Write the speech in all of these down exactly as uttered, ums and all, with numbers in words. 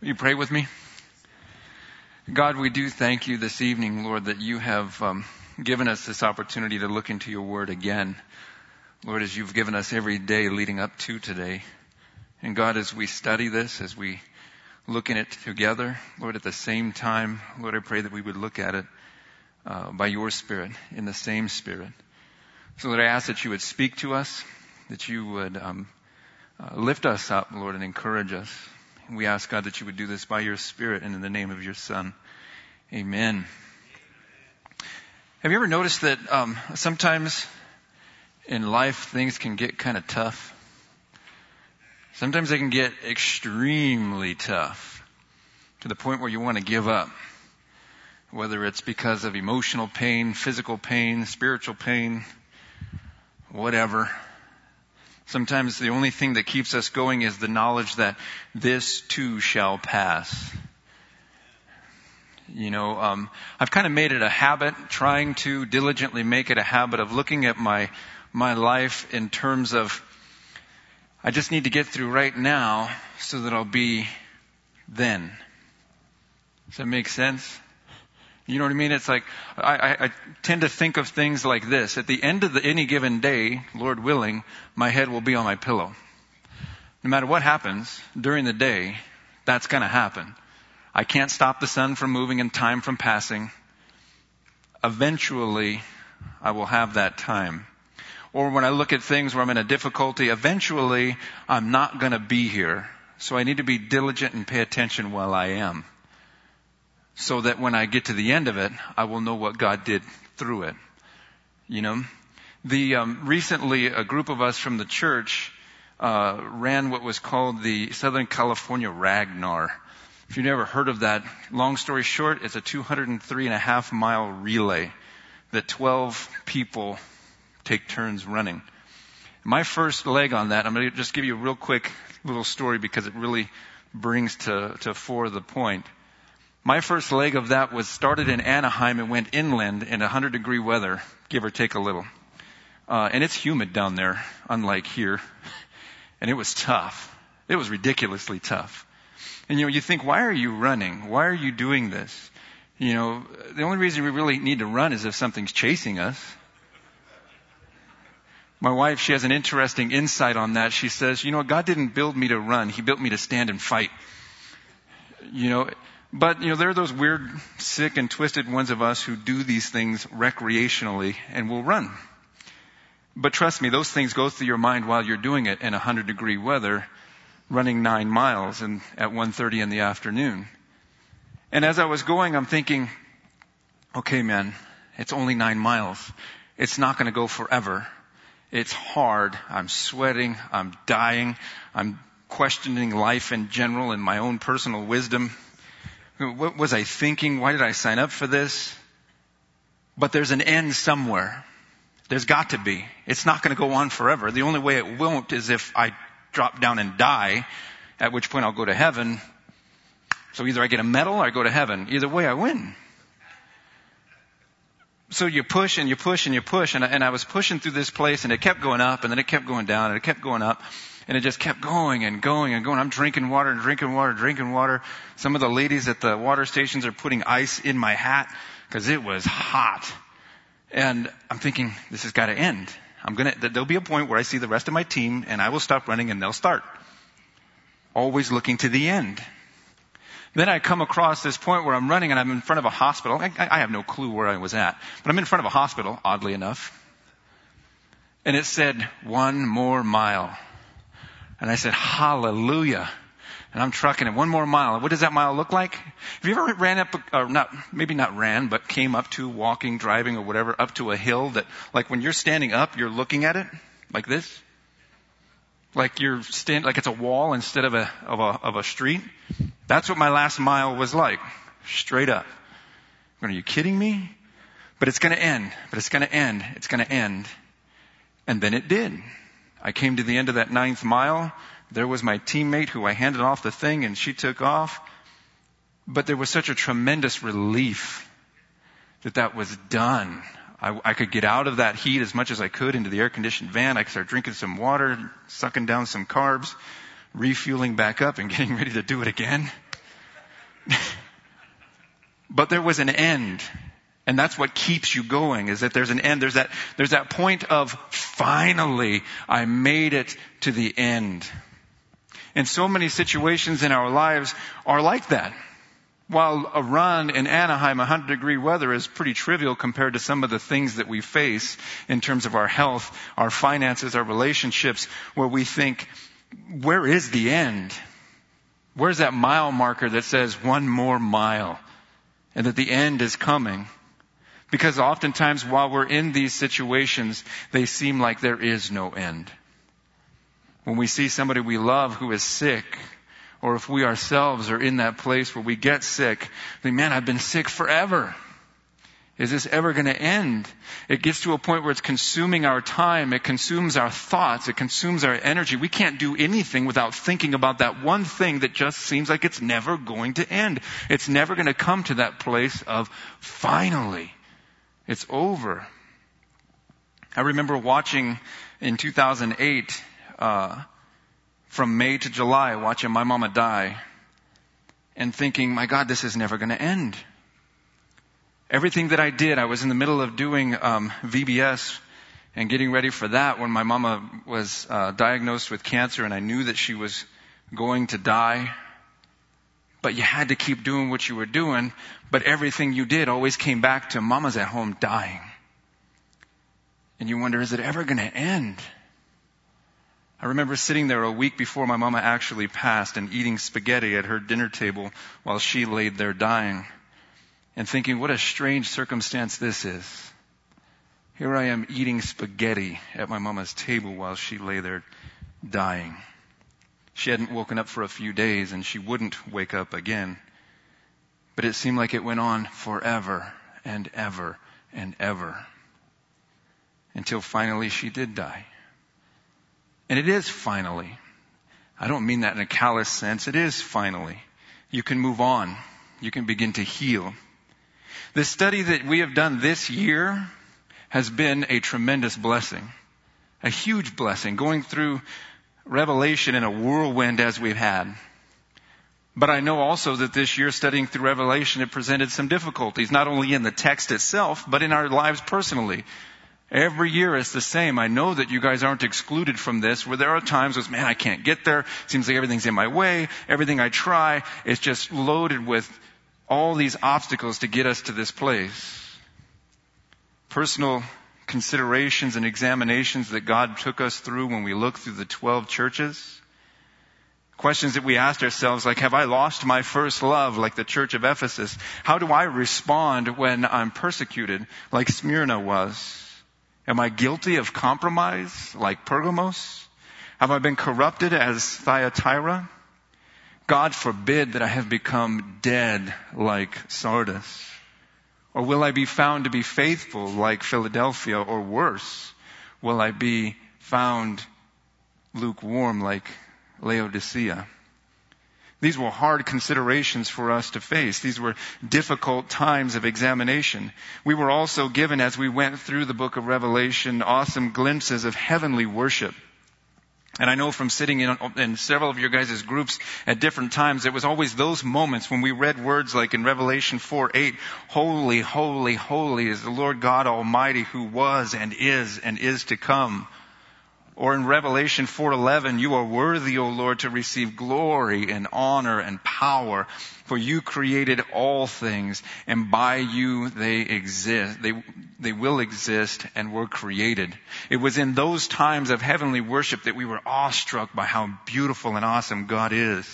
Will you pray with me? God, we do thank you this evening, Lord, that you have um, given us this opportunity to look into your word again. Lord, as you've given us every day leading up to today. And God, as we study this, as we look in it together, Lord, at the same time, Lord, I pray that we would look at it uh, by your Spirit, in the same Spirit. So Lord, I ask that you would speak to us, that you would um, uh, lift us up, Lord, and encourage us. And we ask, God, that you would do this by your Spirit and in the name of your Son. Amen. Have you ever noticed that um, sometimes in life things can get kind of tough? Sometimes they can get extremely tough to the point where you want to give up. Whether it's because of emotional pain, physical pain, spiritual pain, whatever. Sometimes the only thing that keeps us going is the knowledge that this too shall pass. You know, um, I've kind of made it a habit, trying to diligently make it a habit of looking at my my life in terms of, I just need to get through right now so that I'll be then. Does that make sense? You know what I mean? It's like, I, I, I tend to think of things like this. At the end of the, any given day, Lord willing, my head will be on my pillow. No matter what happens during the day, that's going to happen. I can't stop the sun from moving and time from passing. Eventually, I will have that time. Or when I look at things where I'm in a difficulty, eventually, I'm not going to be here. So I need to be diligent and pay attention while I am. So that when I get to the end of it, I will know what God did through it. You know, the um, recently a group of us from the church uh, ran what was called the Southern California Ragnar. If you've never heard of that, long story short, it's a two hundred three and a half mile relay that twelve people take turns running. My first leg on that, I'm going to just give you a real quick little story because it really brings to to fore the point. My first leg of that was started in Anaheim and went inland in one hundred degree weather, give or take a little. Uh, and it's humid down there, unlike here. And it was tough. It was ridiculously tough. And you know, you think, why are you running? Why are you doing this? You know, the only reason we really need to run is if something's chasing us. My wife, she has an interesting insight on that. She says, you know, God didn't build me to run. He built me to stand and fight. You know, But, you know, there are those weird, sick and twisted ones of us who do these things recreationally and will run. But trust me, those things go through your mind while you're doing it in one hundred degree weather, running nine miles and at one thirty in the afternoon. And as I was going, I'm thinking, okay, man, it's only nine miles. It's not going to go forever. It's hard. I'm sweating. I'm dying. I'm questioning life in general and my own personal wisdom. What was I thinking? Why did I sign up for this? But there's an end somewhere. There's got to be. It's not going to go on forever. The only way it won't is if I drop down and die, at which point I'll go to heaven. So either I get a medal or I go to heaven. Either way I win. So you push and you push and you push. And I, and I was pushing through this place and it kept going up and then it kept going down and it kept going up. And it just kept going and going and going. I'm drinking water and drinking water, drinking water. Some of the ladies at the water stations are putting ice in my hat because it was hot. And I'm thinking, this has got to end. I'm gonna, there'll be a point where I see the rest of my team and I will stop running and they'll start. Always looking to the end. Then I come across this point where I'm running and I'm in front of a hospital. I, I have no clue where I was at, but I'm in front of a hospital, oddly enough. And it said, one more mile. And I said, hallelujah. And I'm trucking it one more mile. What does that mile look like? Have you ever ran up, or not, maybe not ran, but came up to, walking, driving, or whatever, up to a hill that, like when you're standing up, you're looking at it like this? Like you're stand, like it's a wall instead of a, of a, of a street? That's what my last mile was like. Straight up. Are you kidding me? But it's gonna end. But it's gonna end. It's gonna end. And then it did. I came to the end of that ninth mile. There was my teammate who I handed off the thing and she took off. But there was such a tremendous relief that that was done. I, I could get out of that heat as much as I could into the air-conditioned van. I could start drinking some water, sucking down some carbs, refueling back up and getting ready to do it again. but there was an end. And that's what keeps you going, is that there's an end. There's that, there's that point of finally, I made it to the end. And so many situations in our lives are like that. While a run in Anaheim, one hundred degree weather is pretty trivial compared to some of the things that we face in terms of our health, our finances, our relationships, where we think, where is the end? Where's that mile marker that says one more mile and that the end is coming? Because oftentimes while we're in these situations, they seem like there is no end. When we see somebody we love who is sick, or if we ourselves are in that place where we get sick, think, man, I've been sick forever. Is this ever going to end? It gets to a point where it's consuming our time. It consumes our thoughts. It consumes our energy. We can't do anything without thinking about that one thing that just seems like it's never going to end. It's never going to come to that place of finally, it's over. I remember watching in two thousand eight, uh, from May to July, watching my mama die and thinking, my God, this is never going to end. Everything that I did, I was in the middle of doing um, V B S and getting ready for that when my mama was uh, diagnosed with cancer, and I knew that she was going to die. But you had to keep doing what you were doing, but everything you did always came back to mama's at home dying. And you wonder, is it ever going to end? I remember sitting there a week before my mama actually passed and eating spaghetti at her dinner table while she laid there dying, and thinking, what a strange circumstance this is. Here I am eating spaghetti at my mama's table while she lay there dying. She hadn't woken up for a few days, and she wouldn't wake up again. But it seemed like it went on forever and ever and ever, until finally she did die. And it is finally. I don't mean that in a callous sense. It is finally. You can move on. You can begin to heal. The study that we have done this year has been a tremendous blessing. A huge blessing. Going through Revelation in a whirlwind as we've had. But I know also that this year studying through Revelation, it presented some difficulties, not only in the text itself, but in our lives personally. Every year it's the same. I know that you guys aren't excluded from this, where there are times where, man, I can't get there. Seems like everything's in my way. Everything I try is just loaded with all these obstacles to get us to this place. Personal considerations and examinations that God took us through when we look through the twelve churches. Questions that we asked ourselves, like, have I lost my first love, like the church of Ephesus? How do I respond when I'm persecuted, like Smyrna was? Am I guilty of compromise, like Pergamos? Have I been corrupted as Thyatira? God forbid that I have become dead like Sardis. Or will I be found to be faithful like Philadelphia? Or worse, will I be found lukewarm like Laodicea? These were hard considerations for us to face. These were difficult times of examination. We were also given, as we went through the book of Revelation, awesome glimpses of heavenly worship. And I know from sitting in, in several of your guys' groups at different times, it was always those moments when we read words like in Revelation four eight, holy, holy, holy is the Lord God Almighty, who was and is and is to come. Or in Revelation four eleven, you are worthy, O Lord, to receive glory and honor and power, for you created all things, and by you they exist. They, they will exist and were created. It was in those times of heavenly worship that we were awestruck by how beautiful and awesome God is.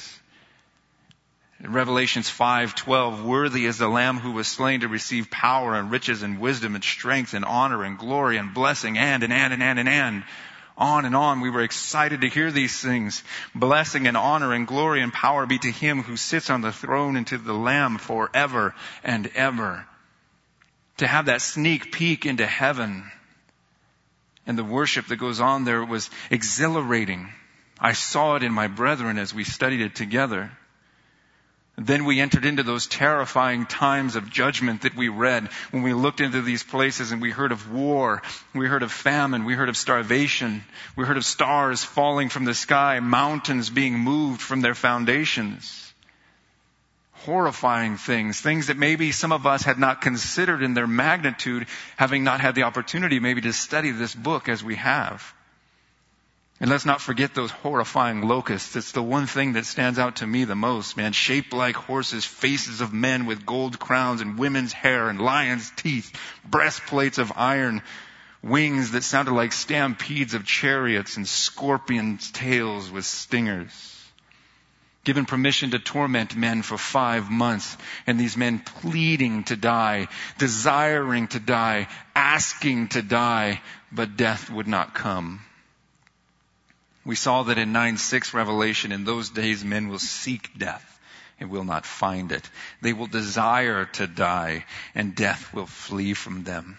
In Revelations five twelve, worthy is the Lamb who was slain to receive power and riches and wisdom and strength and honor and glory and blessing and and and and and and and. On and on, we were excited to hear these things. Blessing and honor and glory and power be to him who sits on the throne and to the Lamb forever and ever. To have that sneak peek into heaven and the worship that goes on there was exhilarating. I saw it in my brethren as we studied it together. Then we entered into those terrifying times of judgment that we read when we looked into these places and we heard of war, we heard of famine, we heard of starvation, we heard of stars falling from the sky, mountains being moved from their foundations. horrifying things, things that maybe some of us had not considered in their magnitude, having not had the opportunity maybe to study this book as we have. And let's not forget those horrifying locusts. It's the one thing that stands out to me the most, man. Shaped like horses, faces of men with gold crowns and women's hair and lions' teeth, breastplates of iron, wings that sounded like stampedes of chariots, and scorpions' tails with stingers. Given permission to torment men for five months, and these men pleading to die, desiring to die, asking to die, but death would not come. We saw that in nine six Revelation, in those days men will seek death and will not find it. They will desire to die, and death will flee from them.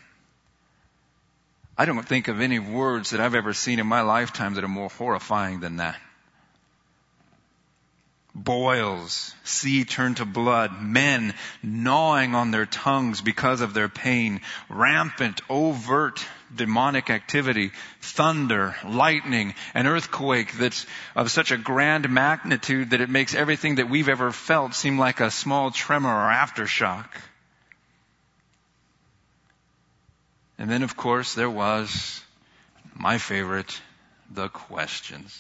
I don't think of any words that I've ever seen in my lifetime that are more horrifying than that. Boils, sea turned to blood, men gnawing on their tongues because of their pain, rampant, overt demonic activity, thunder, lightning, an earthquake that's of such a grand magnitude that it makes everything that we've ever felt seem like a small tremor or aftershock. And then, of course, there was my favorite, the questions.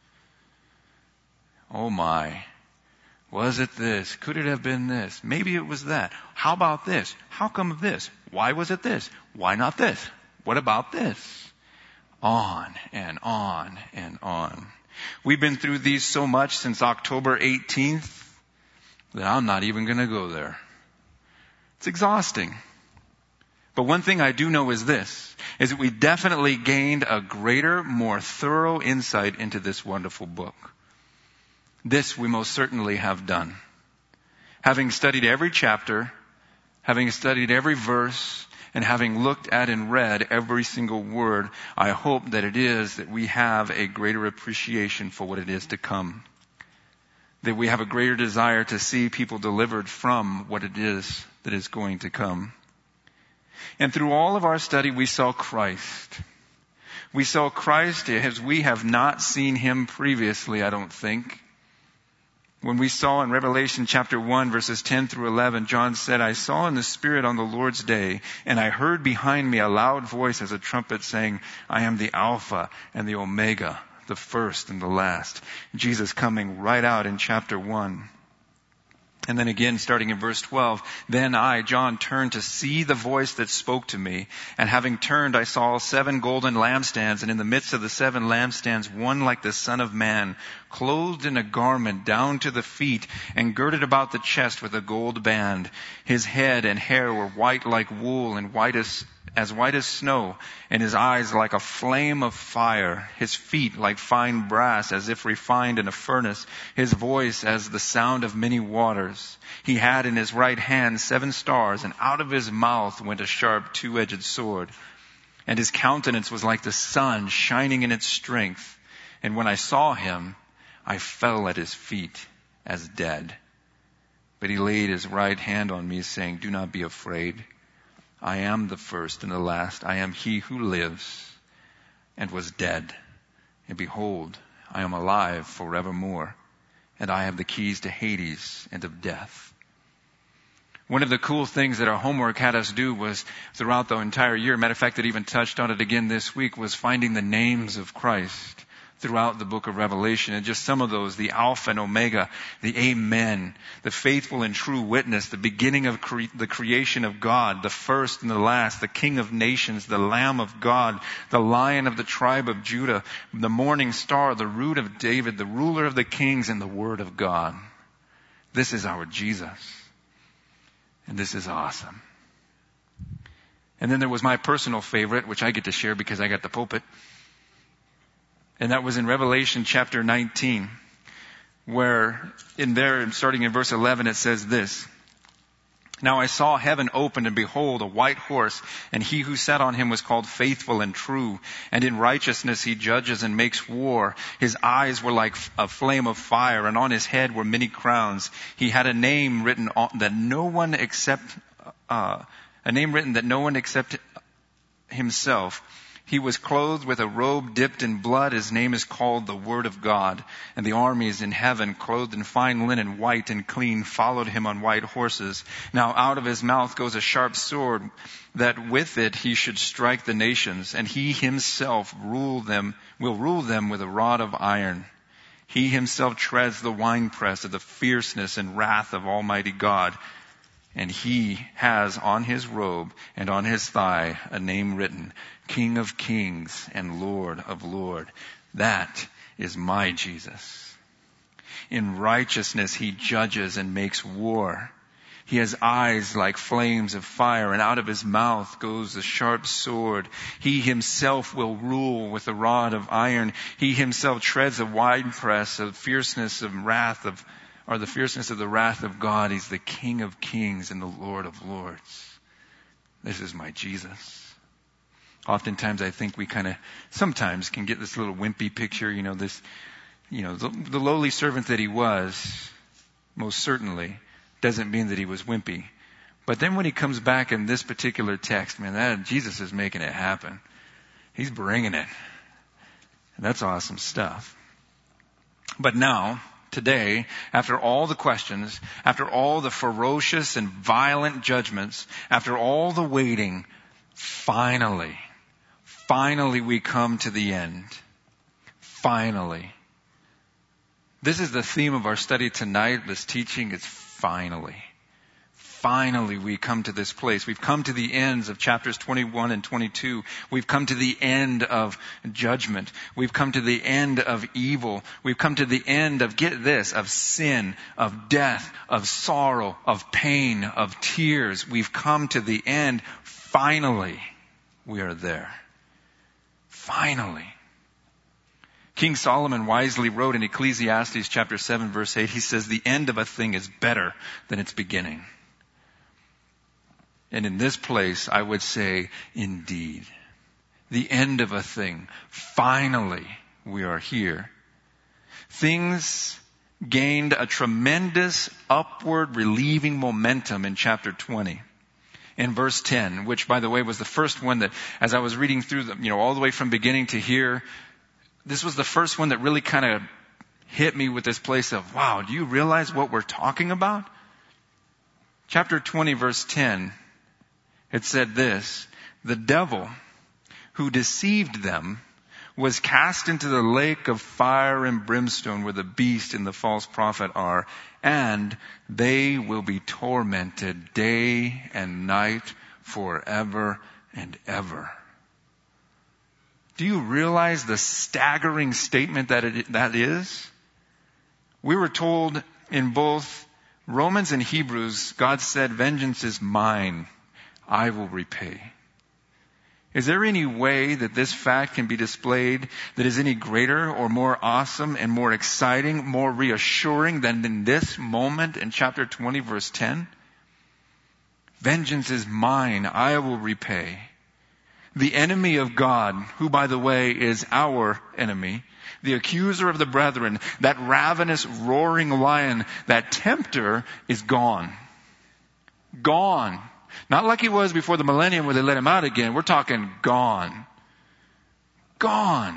Oh my. Was it this? Could it have been this? Maybe it was that. How about this? How come this? Why was it this? Why not this? What about this? On and on and on. We've been through these so much since October eighteenth that I'm not even going to go there. It's exhausting. But one thing I do know is this, is that we definitely gained a greater, more thorough insight into this wonderful book. This we most certainly have done. Having studied every chapter, having studied every verse, and having looked at and read every single word, I hope that it is that we have a greater appreciation for what it is to come. That we have a greater desire to see people delivered from what it is that is going to come. And through all of our study, we saw Christ. We saw Christ as we have not seen him previously, I don't think. When we saw in Revelation chapter one, verses ten through eleven, John said, I saw in the Spirit on the Lord's day, and I heard behind me a loud voice as a trumpet saying, I am the Alpha and the Omega, the first and the last. Jesus coming right out in chapter one. And then again, starting in verse twelve, then I, John, turned to see the voice that spoke to me. And having turned, I saw seven golden lampstands, and in the midst of the seven lampstands, one like the Son of Man, clothed in a garment down to the feet, and girded about the chest with a gold band. His head and hair were white like wool, and white as as white as snow, and his eyes like a flame of fire, his feet like fine brass as if refined in a furnace, his voice as the sound of many waters. He had in his right hand seven stars, and out of his mouth went a sharp two-edged sword. And his countenance was like the sun shining in its strength. And when I saw him, I fell at his feet as dead. But he laid his right hand on me, saying, do not be afraid. I am the first and the last. I am he who lives and was dead. And behold, I am alive forevermore. And I have the keys to Hades and of death. One of the cool things that our homework had us do was throughout the entire year, matter of fact, it even touched on it again this week, was finding the names of Christ throughout the book of Revelation. And just some of those, the Alpha and Omega, the Amen, the faithful and true witness, the beginning of cre- the creation of God, the first and the last, the King of nations, the Lamb of God, the Lion of the tribe of Judah, the morning star, the root of David, the ruler of the kings, and the Word of God. This is our Jesus. And this is awesome. And then there was my personal favorite, which I get to share because I got the pulpit. And that was in Revelation chapter nineteen, where in there, starting in verse eleven, it says this. Now I saw heaven opened, and behold, a white horse, and he who sat on him was called Faithful and True, and in righteousness he judges and makes war. His eyes were like a flame of fire, and on his head were many crowns. He had a name written on, that no one except, uh, a name written that no one except himself He was clothed with a robe dipped in blood. His name is called the Word of God. And the armies in heaven, clothed in fine linen, white and clean, followed him on white horses. Now out of his mouth goes a sharp sword, that with it he should strike the nations. And he himself rule them, will rule them with a rod of iron. He himself treads the winepress of the fierceness and wrath of Almighty God. And he has on his robe and on his thigh a name written, King of Kings and Lord of Lords. That is my Jesus. In righteousness he judges and makes war. He has eyes like flames of fire, and out of his mouth goes a sharp sword. He himself will rule with a rod of iron. He himself treads a winepress of fierceness and wrath of or the fierceness of the wrath of God. He's the King of Kings and the Lord of Lords. This is my Jesus. Oftentimes I think we kind of, sometimes can get this little wimpy picture, you know, this, you know, the, the lowly servant that he was, most certainly, doesn't mean that he was wimpy. But then when he comes back in this particular text, man, that Jesus is making it happen. He's bringing it. And that's awesome stuff. But now, today, after all the questions, after all the ferocious and violent judgments, after all the waiting, finally, finally we come to the end. Finally. This is the theme of our study tonight, this teaching is finally. Finally, we come to this place. We've come to the ends of chapters twenty-one and twenty-two. We've come to the end of judgment. We've come to the end of evil. We've come to the end of, get this, of sin, of death, of sorrow, of pain, of tears. We've come to the end. Finally, we are there. Finally. King Solomon wisely wrote in Ecclesiastes chapter seven, verse eight, he says, the end of a thing is better than its beginning. And in this place, I would say, indeed, the end of a thing. Finally, we are here. Things gained a tremendous upward relieving momentum in chapter twenty. In verse ten, which, by the way, was the first one that, as I was reading through them, you know, all the way from beginning to here, this was the first one that really kind of hit me with this place of, wow, do you realize what we're talking about? Chapter twenty, verse ten. It said this, the devil who deceived them was cast into the lake of fire and brimstone where the beast and the false prophet are, and they will be tormented day and night forever and ever. Do you realize the staggering statement that it, that is? We were told in both Romans and Hebrews, God said, vengeance is mine. I will repay. Is there any way that this fact can be displayed that is any greater or more awesome and more exciting, more reassuring than in this moment in chapter twenty, verse ten? Vengeance is mine. I will repay. The enemy of God, who, by the way, is our enemy, the accuser of the brethren, that ravenous, roaring lion, that tempter, is gone. Gone. Not like he was before the millennium where they let him out again. We're talking gone. Gone.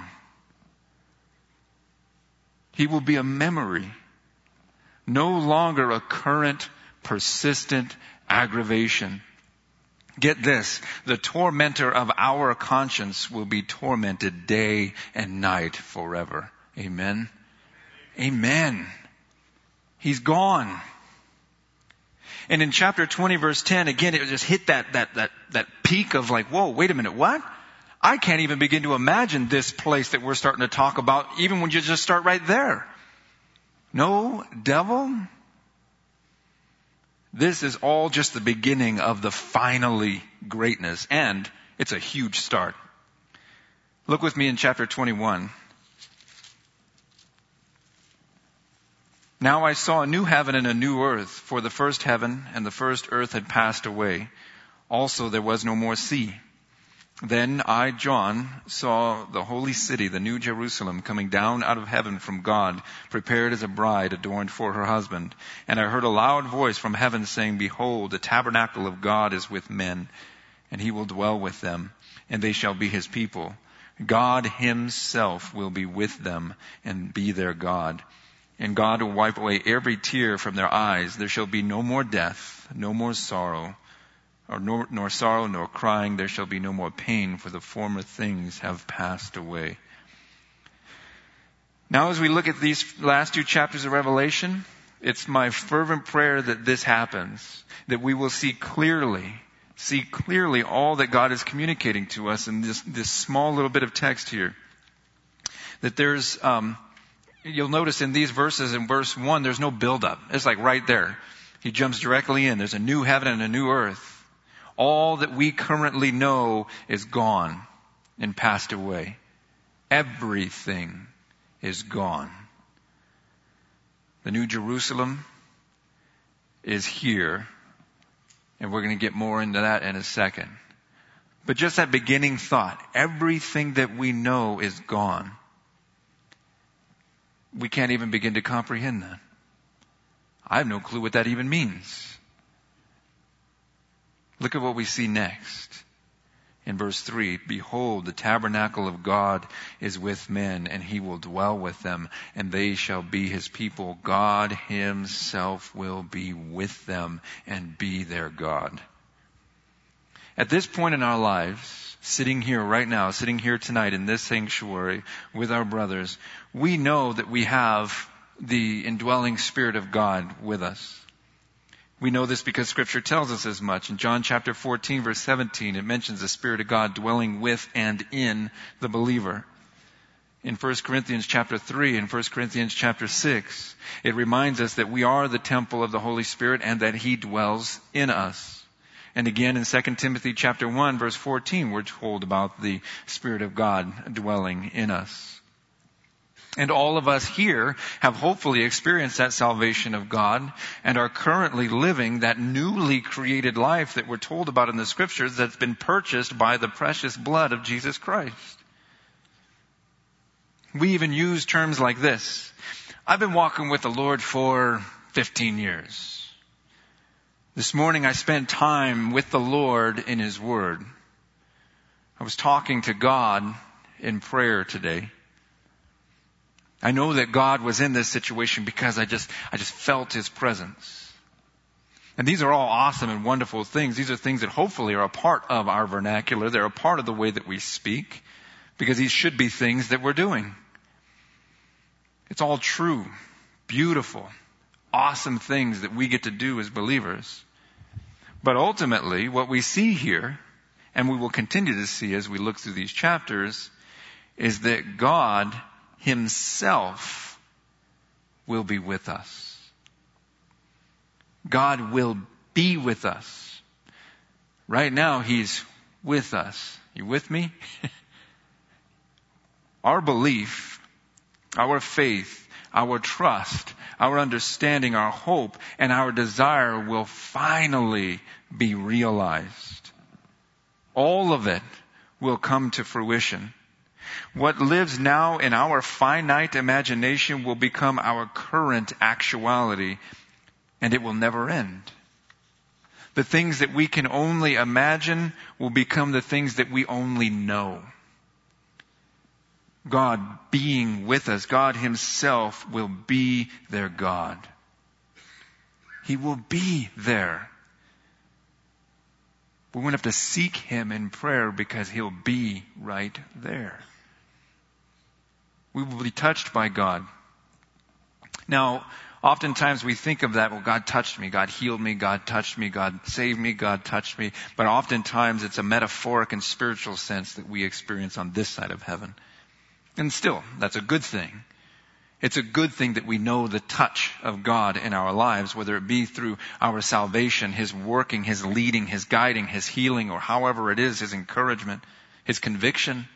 He will be a memory. No longer a current, persistent aggravation. Get this, the tormentor of our conscience will be tormented day and night forever. Amen. Amen. He's gone. And in chapter twenty, verse ten, again, it just hit that, that, that, that peak of like, whoa, wait a minute, what? I can't even begin to imagine this place that we're starting to talk about, even when you just start right there. No, devil. This is all just the beginning of the finally greatness, and it's a huge start. Look with me in chapter twenty-one. Now I saw a new heaven and a new earth, for the first heaven and the first earth had passed away. Also there was no more sea. Then I, John, saw the holy city, the new Jerusalem, coming down out of heaven from God, prepared as a bride adorned for her husband. And I heard a loud voice from heaven saying, Behold, the tabernacle of God is with men, and he will dwell with them, and they shall be his people. God himself will be with them and be their God. And God will wipe away every tear from their eyes. There shall be no more death, no more sorrow, or nor, nor sorrow, nor crying. There shall be no more pain, for the former things have passed away. Now, as we look at these last two chapters of Revelation, it's my fervent prayer that this happens, that we will see clearly, see clearly all that God is communicating to us in this, this small little bit of text here. That there's, um, you'll notice in these verses, in verse one, there's no buildup. It's like right there. He jumps directly in. There's a new heaven and a new earth. All that we currently know is gone and passed away. Everything is gone. The New Jerusalem is here, and we're going to get more into that in a second. But just that beginning thought, everything that we know is gone. We can't even begin to comprehend that. I have no clue what that even means. Look at what we see next. In verse three, behold, the tabernacle of God is with men, and he will dwell with them, and they shall be his people. God himself will be with them and be their God. At this point in our lives, sitting here right now, sitting here tonight in this sanctuary with our brothers, we know that we have the indwelling Spirit of God with us. We know this because Scripture tells us as much. In John chapter fourteen, verse seventeen, it mentions the Spirit of God dwelling with and in the believer. In First Corinthians chapter three and First Corinthians chapter six, it reminds us that we are the temple of the Holy Spirit and that he dwells in us. And again in Second Timothy chapter one, verse fourteen, we're told about the Spirit of God dwelling in us. And all of us here have hopefully experienced that salvation of God and are currently living that newly created life that we're told about in the Scriptures that's been purchased by the precious blood of Jesus Christ. We even use terms like this. I've been walking with the Lord for fifteen years. This morning I spent time with the Lord in His Word. I was talking to God in prayer today. I know that God was in this situation because I just, I just felt His presence. And these are all awesome and wonderful things. These are things that hopefully are a part of our vernacular. They're a part of the way that we speak because these should be things that we're doing. It's all true, beautiful, awesome things that we get to do as believers. But ultimately, what we see here, and we will continue to see as we look through these chapters, is that God Himself will be with us. God will be with us. Right now, He's with us. You with me? Our belief, our faith, our trust, our understanding, our hope, and our desire will finally be realized. All of it will come to fruition. What lives now in our finite imagination will become our current actuality, and it will never end. The things that we can only imagine will become the things that we only know. God being with us, God Himself will be their God. He will be there. We won't have to seek Him in prayer because He'll be right there. We will be touched by God. Now, oftentimes we think of that, well, God touched me, God healed me, God touched me, God saved me, God touched me. But oftentimes it's a metaphoric and spiritual sense that we experience on this side of heaven. And still, that's a good thing. It's a good thing that we know the touch of God in our lives, whether it be through our salvation, His working, His leading, His guiding, His healing, or however it is, His encouragement, His conviction.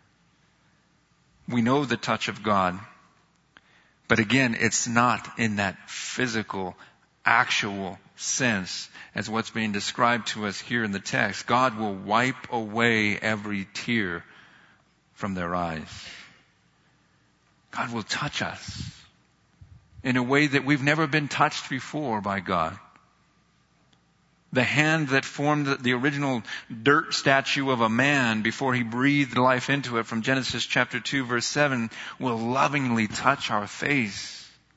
We know the touch of God. But again, it's not in that physical, actual sense as what's being described to us here in the text. God will wipe away every tear from their eyes. God will touch us in a way that we've never been touched before by God. The hand that formed the original dirt statue of a man before he breathed life into it from Genesis chapter two verse seven will lovingly touch our face.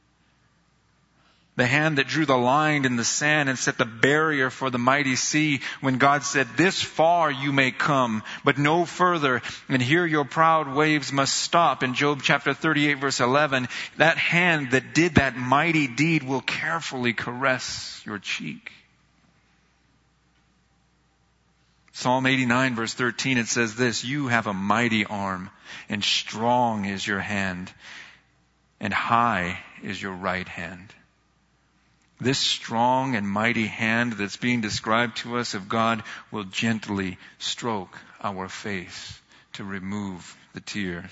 The hand that drew the line in the sand and set the barrier for the mighty sea when God said, this far you may come, but no further, and here your proud waves must stop. In Job chapter thirty-eight verse eleven, that hand that did that mighty deed will carefully caress your cheek. Psalm eighty-nine verse thirteen, it says this, you have a mighty arm, and strong is your hand, and high is your right hand. This strong and mighty hand that's being described to us of God will gently stroke our face to remove the tears.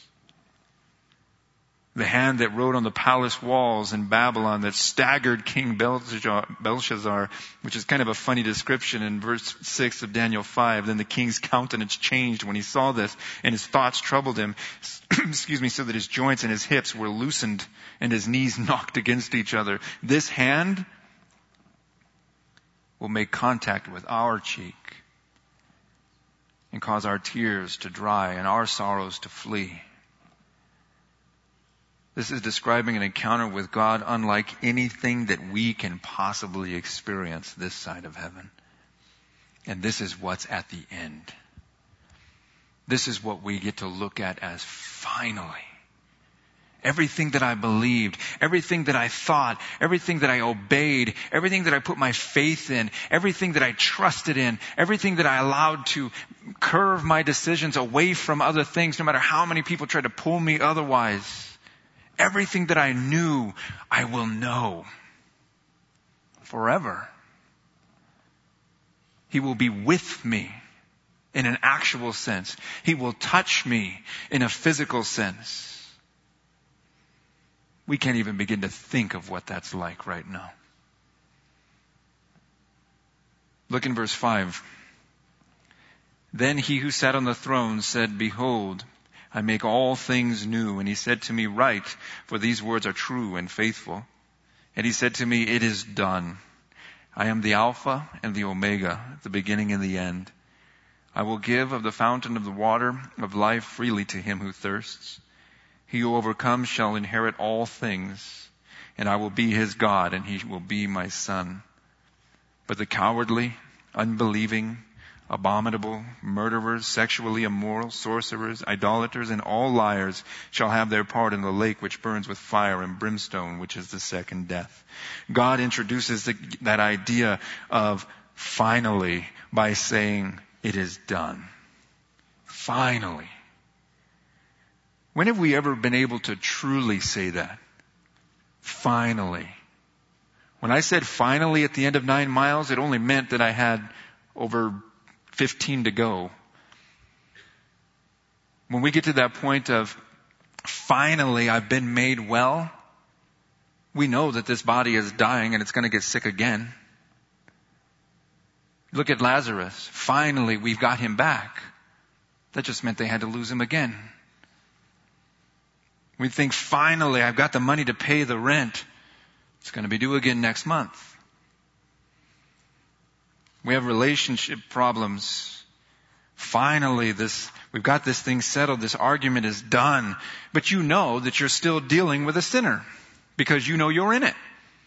The hand that wrote on the palace walls in Babylon that staggered King Belshazzar, which is kind of a funny description in verse six of Daniel five. Then the king's countenance changed when he saw this, and his thoughts troubled him, excuse me, so that his joints and his hips were loosened and his knees knocked against each other. This hand will make contact with our cheek and cause our tears to dry and our sorrows to flee. This is describing an encounter with God unlike anything that we can possibly experience this side of heaven. And this is what's at the end. This is what we get to look at as finally. Everything that I believed, everything that I thought, everything that I obeyed, everything that I put my faith in, everything that I trusted in, everything that I allowed to curve my decisions away from other things, no matter how many people tried to pull me otherwise. Everything that I knew, I will know forever. He will be with me in an actual sense. He will touch me in a physical sense. We can't even begin to think of what that's like right now. Look in verse five. Then he who sat on the throne said, behold, I make all things new. And he said to me, write, for these words are true and faithful. And he said to me, it is done. I am the Alpha and the Omega, the beginning and the end. I will give of the fountain of the water of life freely to him who thirsts. He who overcomes shall inherit all things, and I will be his God, and he will be my son. But the cowardly, unbelieving, abominable, murderers, sexually immoral, sorcerers, idolaters, and all liars shall have their part in the lake which burns with fire and brimstone, which is the second death. God introduces the, that idea of finally by saying, it is done. Finally. When have we ever been able to truly say that? Finally. When I said finally at the end of nine miles, it only meant that I had over fifteen to go. When we get to that point of finally I've been made well, we know that this body is dying and it's going to get sick again. Look at Lazarus. Finally we've got him back. That just meant they had to lose him again. We think finally I've got the money to pay the rent. It's going to be due again next month. We have relationship problems. Finally, this, we've got this thing settled. This argument is done. But you know that you're still dealing with a sinner because you know you're in it.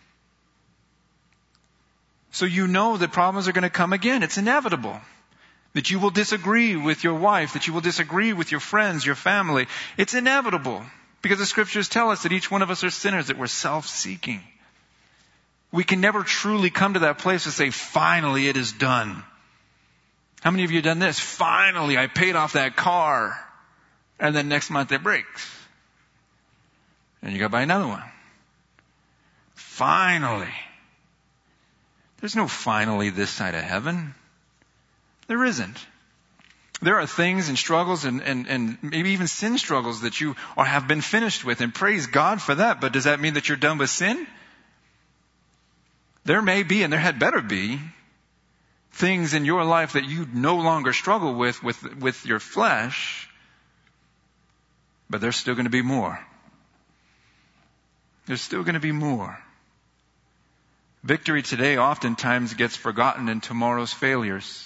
So you know that problems are going to come again. It's inevitable. That you will disagree with your wife, that you will disagree with your friends, your family. It's inevitable because the scriptures tell us that each one of us are sinners, that we're self-seeking. We can never truly come to that place to say, finally, it is done. How many of you have done this? Finally, I paid off that car. And then next month it breaks. And you got to buy another one. Finally. There's no finally this side of heaven. There isn't. There are things and struggles and, and, and maybe even sin struggles that you or have been finished with. And praise God for that. But does that mean that you're done with sin? There may be, and there had better be, things in your life that you no longer struggle with, with, with your flesh, but there's still going to be more. There's still going to be more. Victory today oftentimes gets forgotten in tomorrow's failures.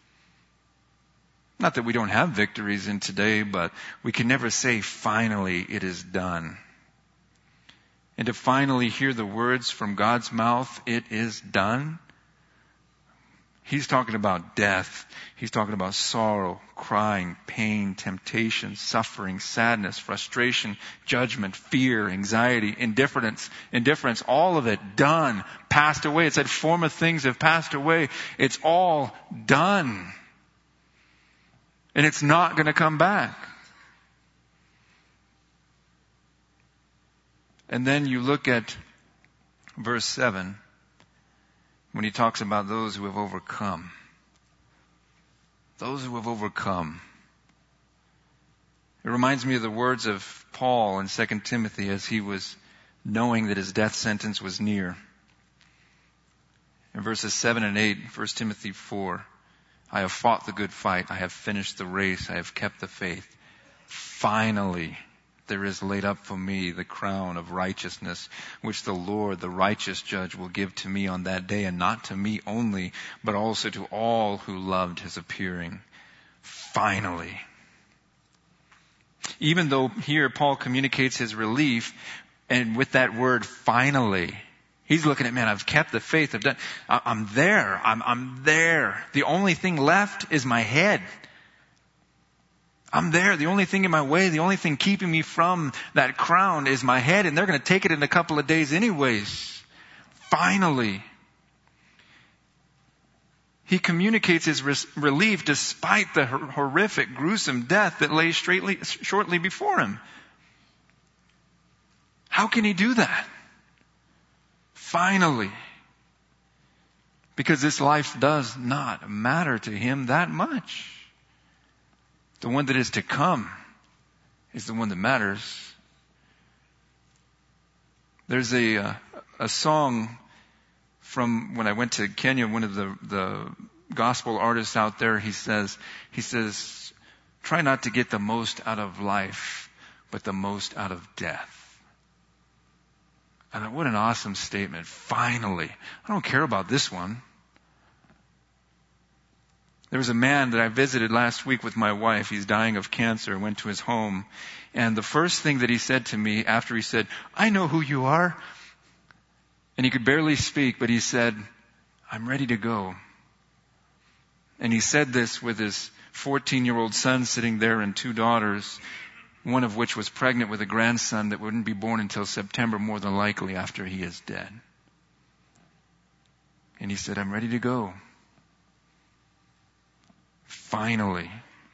Not that we don't have victories in today, but we can never say, finally, it is done. And to finally hear the words from God's mouth, it is done. He's talking about death. He's talking about sorrow, crying, pain, temptation, suffering, sadness, frustration, judgment, fear, anxiety, indifference, indifference, all of it done, passed away. It said former things have passed away. It's all done. And it's not going to come back. And then you look at verse seven. When he talks about those who have overcome. Those who have overcome. It reminds me of the words of Paul in Second Timothy as he was knowing that his death sentence was near. In verses seven and eight, First Timothy four, I have fought the good fight. I have finished the race. I have kept the faith. Finally, there is laid up for me the crown of righteousness, which the Lord, the righteous judge, will give to me on that day, and not to me only, but also to all who loved his appearing. Finally. Even though here Paul communicates his relief, and with that word finally, he's looking at, man, I've kept the faith. I've done, I'm there. I'm, I'm there. The only thing left is my head. I'm there. The only thing in my way, the only thing keeping me from that crown is my head, and they're going to take it in a couple of days anyways. Finally. He communicates his res- relief despite the hor- horrific, gruesome death that lay straightly, shortly before him. How can he do that? Finally. Because this life does not matter to him that much. The one that is to come is the one that matters. There's a uh, a song from when I went to Kenya. One of the the gospel artists out there, he says he says, "Try not to get the most out of life, but the most out of death." And I, what an awesome statement! Finally, I don't care about this one. There was a man that I visited last week with my wife. He's dying of cancer. I went to his home. And the first thing that he said to me after he said, I know who you are. And he could barely speak, but he said, I'm ready to go. And he said this with his fourteen-year-old son sitting there and two daughters, one of which was pregnant with a grandson that wouldn't be born until September, more than likely after he is dead. And he said, I'm ready to go. Finally.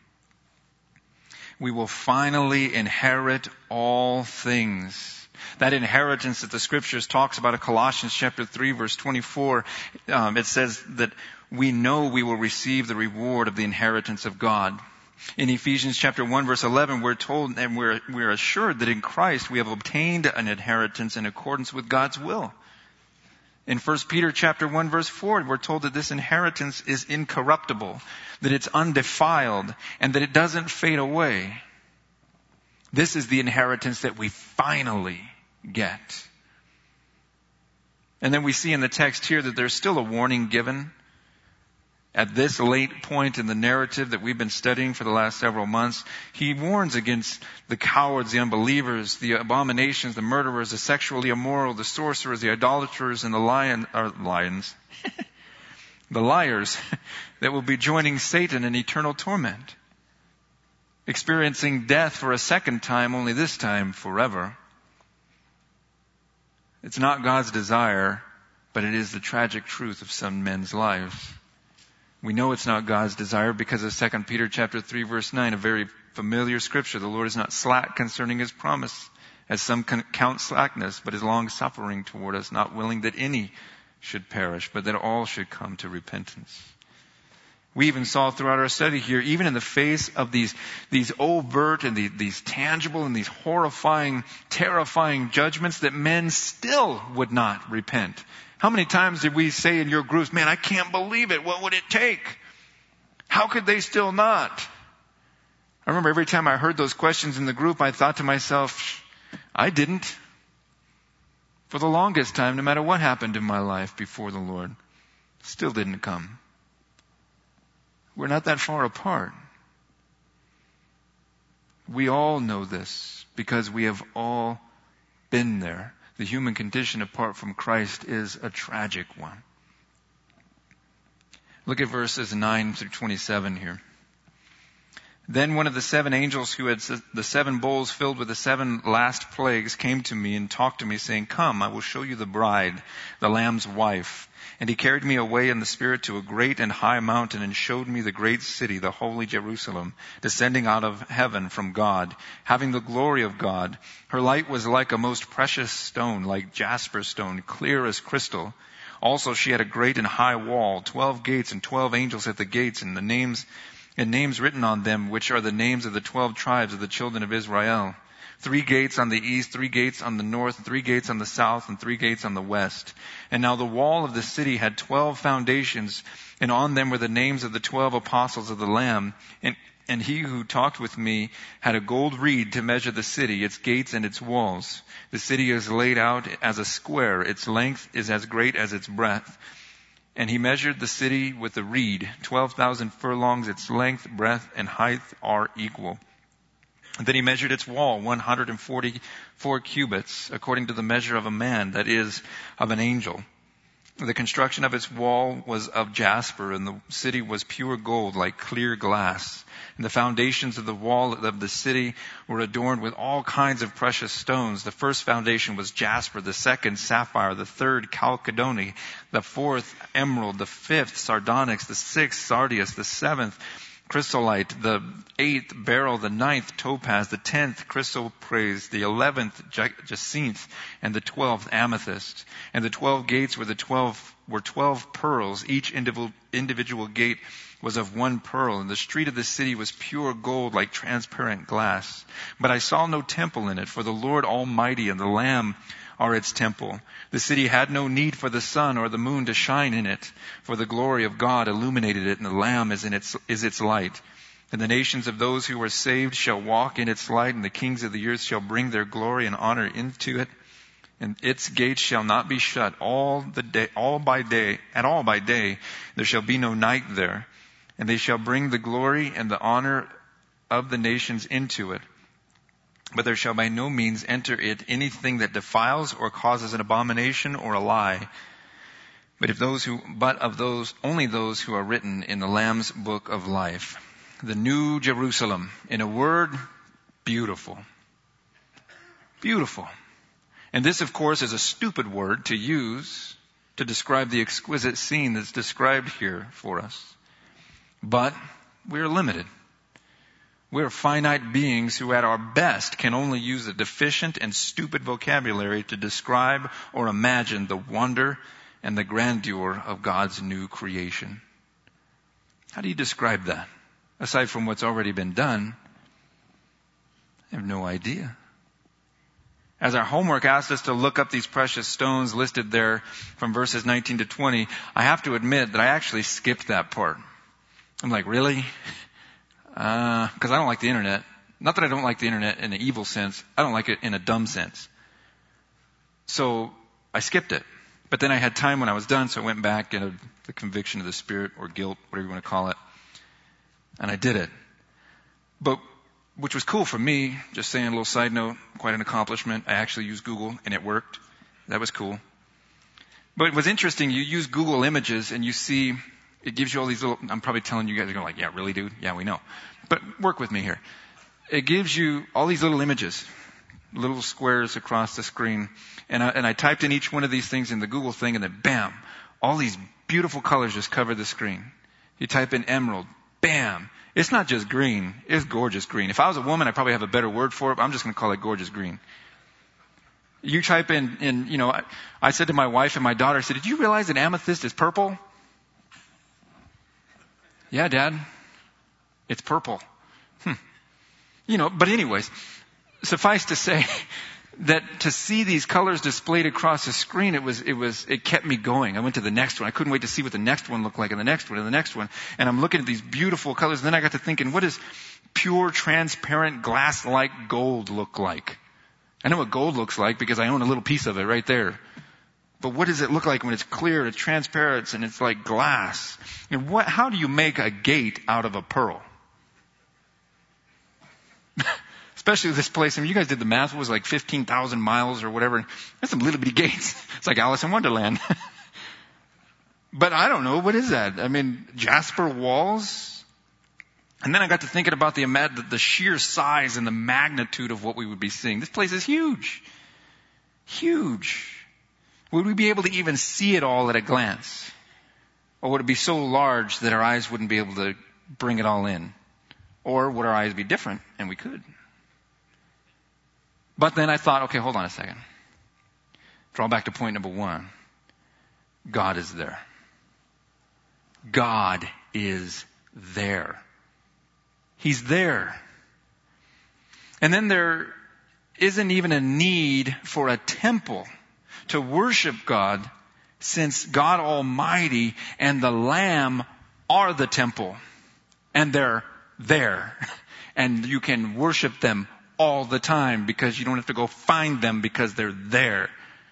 We will finally inherit all things. That inheritance that the scriptures talks about in Colossians chapter three verse twenty-four, um, it says that we know we will receive the reward of the inheritance of God. In Ephesians chapter one verse eleven, we're told and we're, we're assured that in Christ we have obtained an inheritance in accordance with God's will. In First Peter chapter one verse four, we're told that this inheritance is incorruptible, that it's undefiled, and that it doesn't fade away. This is the inheritance that we finally get. And then we see in the text here that there's still a warning given. At this late point in the narrative that we've been studying for the last several months, he warns against the cowards, the unbelievers, the abominations, the murderers, the sexually immoral, the sorcerers, the idolaters, and the lion, or lions, the liars that will be joining Satan in eternal torment, experiencing death for a second time, only this time forever. It's not God's desire, but it is the tragic truth of some men's lives. We know it's not God's desire because of Second Peter chapter three verse nine, a very familiar scripture. The Lord is not slack concerning his promise, as some count slackness, but is long suffering toward us, not willing that any should perish, but that all should come to repentance. We even saw throughout our study here, even in the face of these, these overt and the, these tangible and these horrifying, terrifying judgments, that men still would not repent. How many times did we say in your groups, man, I can't believe it. What would it take? How could they still not? I remember every time I heard those questions in the group, I thought to myself, I didn't. For the longest time, no matter what happened in my life before the Lord, still didn't come. We're not that far apart. We all know this because we have all been there. The human condition apart from Christ is a tragic one. Look at verses nine through twenty-seven here. Then one of the seven angels who had the seven bowls filled with the seven last plagues came to me and talked to me, saying, "Come, I will show you the bride, the Lamb's wife." And he carried me away in the Spirit to a great and high mountain and showed me the great city, the holy Jerusalem, descending out of heaven from God, having the glory of God. Her light was like a most precious stone, like jasper stone, clear as crystal. Also she had a great and high wall, twelve gates and twelve angels at the gates, and the names and names written on them, which are the names of the twelve tribes of the children of Israel. Three gates on the east, three gates on the north, three gates on the south, and three gates on the west. And now the wall of the city had twelve foundations, and on them were the names of the twelve apostles of the Lamb. And, and he who talked with me had a gold reed to measure the city, its gates and its walls. The city is laid out as a square. Its length is as great as its breadth. And he measured the city with a reed, twelve thousand furlongs. Its length, breadth, and height are equal. And then he measured its wall, one hundred forty-four cubits, according to the measure of a man, that is, of an angel. The construction of its wall was of jasper, and the city was pure gold, like clear glass. And the foundations of the wall of the city were adorned with all kinds of precious stones. The first foundation was jasper, the second sapphire, the third chalcedony, the fourth emerald, the fifth sardonyx, the sixth sardius, the seventh chrysolite, the eighth beryl, the ninth topaz, the tenth chrysoprase, the eleventh jacinth, and the twelfth amethyst. And the twelve gates were the twelve were twelve pearls. Each individual individual gate was of one pearl, and the street of the city was pure gold, like transparent glass. But I saw no temple in it, for the Lord Almighty and the Lamb are its temple. The city had no need for the sun or the moon to shine in it, for the glory of God illuminated it, and the Lamb is in its is its light. And the nations of those who are saved shall walk in its light, and the kings of the earth shall bring their glory and honor into it. And its gates shall not be shut all the day, all by day, at all by day. There shall be no night there. And they shall bring the glory and the honor of the nations into it. But there shall by no means enter it anything that defiles or causes an abomination or a lie. But if those who, but of those, only those who are written in the Lamb's book of life. The New Jerusalem. In a word, beautiful. Beautiful. And this, of course, is a stupid word to use to describe the exquisite scene that's described here for us. But we're limited. We're finite beings who at our best can only use a deficient and stupid vocabulary to describe or imagine the wonder and the grandeur of God's new creation. How do you describe that? Aside from what's already been done, I have no idea. As our homework asked us to look up these precious stones listed there from verses nineteen to twenty, I have to admit that I actually skipped that part. I'm like, really? Uh, cause I don't like the internet. Not that I don't like the internet in an evil sense. I don't like it in a dumb sense. So I skipped it. But then I had time when I was done, so I went back in the conviction of the Spirit or guilt, whatever you want to call it. And I did it. But, which was cool for me, just saying a little side note, quite an accomplishment. I actually used Google and it worked. That was cool. But it was interesting, you use Google Images and you see, it gives you all these little, I'm probably telling you guys, you're going like, yeah, really, dude? Yeah, we know. But work with me here. It gives you all these little images, little squares across the screen. And I, and I typed in each one of these things in the Google thing, and then bam, all these beautiful colors just cover the screen. You type in emerald, bam. It's not just green, it's gorgeous green. If I was a woman, I'd probably have a better word for it, but I'm just going to call it gorgeous green. You type in, in you know, I, I said to my wife and my daughter, I said, did you realize that amethyst is purple? Yeah, Dad, it's purple. Hmm. You know, but anyways, suffice to say that to see these colors displayed across the screen, it was, it was, it kept me going. I went to the next one. I couldn't wait to see what the next one looked like, and the next one, and the next one. And I'm looking at these beautiful colors, and then I got to thinking, what does pure, transparent, glass-like gold look like? I know what gold looks like because I own a little piece of it right there. But what does it look like when it's clear, it's transparent, and it's like glass? And what, how do you make a gate out of a pearl? Especially this place. I mean, you guys did the math. It was like fifteen thousand miles or whatever. That's some little bitty gates. It's like Alice in Wonderland. But I don't know. What is that? I mean, jasper walls? And then I got to thinking about the, the sheer size and the magnitude of what we would be seeing. This place is huge. Huge. Would we be able to even see it all at a glance? Or would it be so large that our eyes wouldn't be able to bring it all in? Or would our eyes be different? And we could. But then I thought, okay, hold on a second. Draw back to point number one. God is there. God is there. He's there. And then there isn't even a need for a temple to worship God, since God Almighty and the Lamb are the temple. And they're there. And you can worship them all the time because you don't have to go find them because they're there.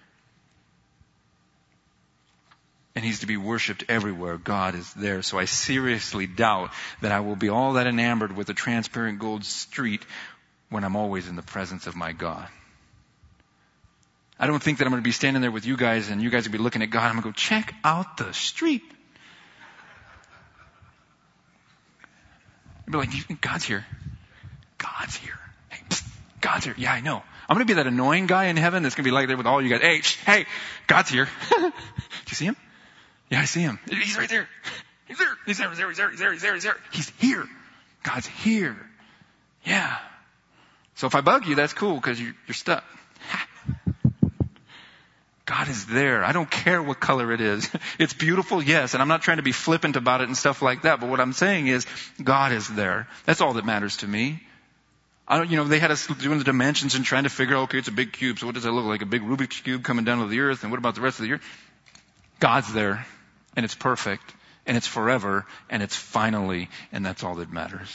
And He's to be worshipped everywhere. God is there. So I seriously doubt that I will be all that enamored with a transparent gold street when I'm always in the presence of my God. I don't think that I'm going to be standing there with you guys and you guys will be looking at God. I'm going to go, check out the street. You'll be like, you think God's here? God's here. Hey, psst, God's here. Yeah, I know. I'm going to be that annoying guy in heaven that's going to be like there with all you guys. Hey, shh, hey, God's here. Do you see Him? Yeah, I see Him. He's right there. He's there. He's there. He's there. He's there. He's there. He's there. He's there. He's here. God's here. Yeah. So if I bug you, that's cool because you're, you're stuck. God is there. I don't care what color it is. It's beautiful, yes, and I'm not trying to be flippant about it and stuff like that, but what I'm saying is God is there. That's all that matters to me. I don't, you know, they had us doing the dimensions and trying to figure out, okay, it's a big cube, so what does it look like? A big Rubik's Cube coming down to the earth, and what about the rest of the earth? God's there, and it's perfect, and it's forever, and it's finally, and that's all that matters.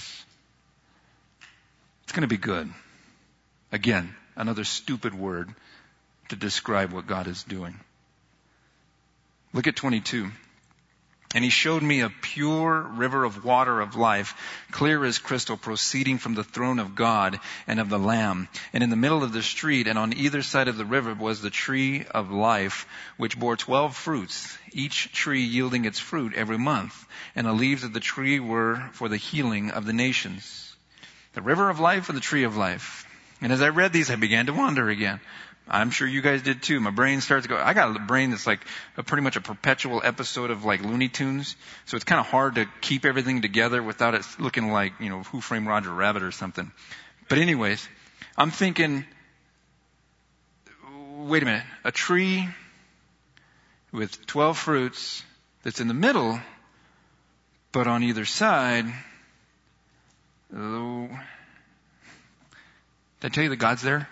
It's going to be good. Again, another stupid word to describe what God is doing. Look at twenty-two. And He showed me a pure river of water of life, clear as crystal, proceeding from the throne of God and of the Lamb. And in the middle of the street and on either side of the river was the tree of life, which bore twelve fruits, each tree yielding its fruit every month. And the leaves of the tree were for the healing of the nations. The river of life and the tree of life. And as I read these, I began to wonder again. I'm sure you guys did too. My brain starts to go, I got a brain that's like a, pretty much a perpetual episode of like Looney Tunes. So it's kind of hard to keep everything together without it looking like, you know, Who Framed Roger Rabbit or something. But anyways, I'm thinking, wait a minute, a tree with twelve fruits that's in the middle, but on either side, oh, did I tell you that God's there?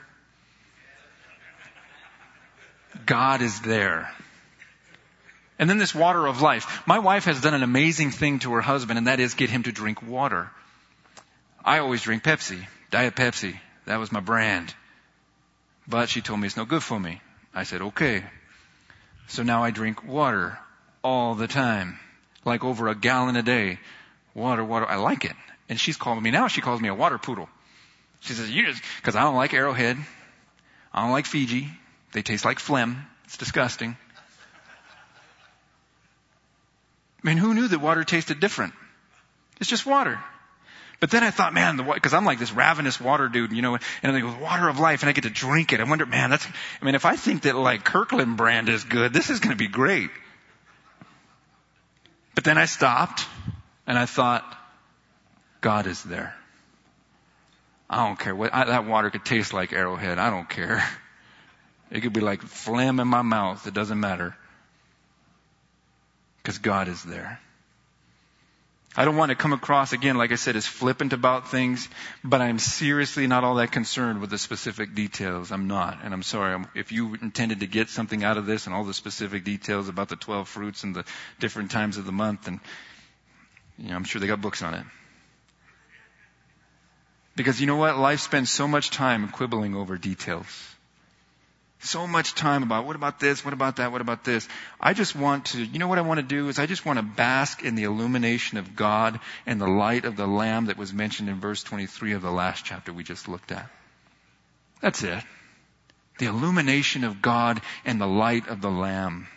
God is there. And then this water of life. My wife has done an amazing thing to her husband, and that is get him to drink water. I always drink Pepsi, Diet Pepsi. That was my brand. But she told me it's no good for me. I said, okay. So now I drink water all the time, like over a gallon a day. Water, water. I like it. And she's calling me now. She calls me a water poodle. She says, you just, because I don't like Arrowhead. I don't like Fiji. They taste like phlegm. It's disgusting. I mean, who knew that water tasted different? It's just water. But then I thought, man, the because I'm like this ravenous water dude, you know, and they go, water of life, and I get to drink it. I wonder, man, that's, I mean, if I think that like Kirkland brand is good, this is going to be great. But then I stopped, and I thought, God is there. I don't care what, I, that water could taste like Arrowhead. I don't care. It could be like phlegm in my mouth. It doesn't matter. Because God is there. I don't want to come across, again, like I said, as flippant about things, but I'm seriously not all that concerned with the specific details. I'm not. And I'm sorry. I'm, if you intended to get something out of this and all the specific details about the twelve fruits and the different times of the month, and you know, I'm sure they got books on it. Because you know what? Life spends so much time quibbling over details. So much time about what about this, what about that, what about this. I just want to, you know what I want to do is I just want to bask in the illumination of God and the light of the Lamb that was mentioned in verse twenty-three of the last chapter we just looked at. That's it. The illumination of God and the light of the Lamb.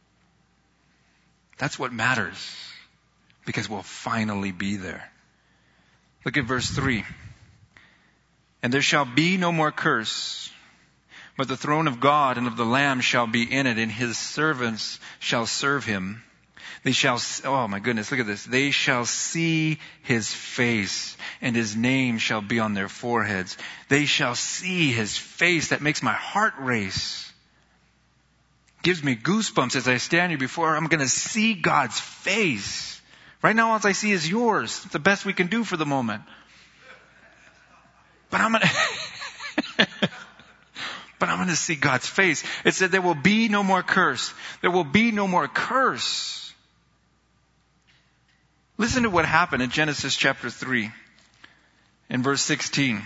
That's what matters, because we'll finally be there. Look at verse three. And there shall be no more curse, but the throne of God and of the Lamb shall be in it, and his servants shall serve him. They shall, oh my goodness, look at this. They shall see his face, and his name shall be on their foreheads. They shall see his face. That makes my heart race. Gives me goosebumps as I stand here before. I'm going to see God's face. Right now, all I see is yours. It's the best we can do for the moment. But I'm going to... But I'm going to see God's face. It said there will be no more curse. There will be no more curse. Listen to what happened in Genesis chapter three in verse sixteen.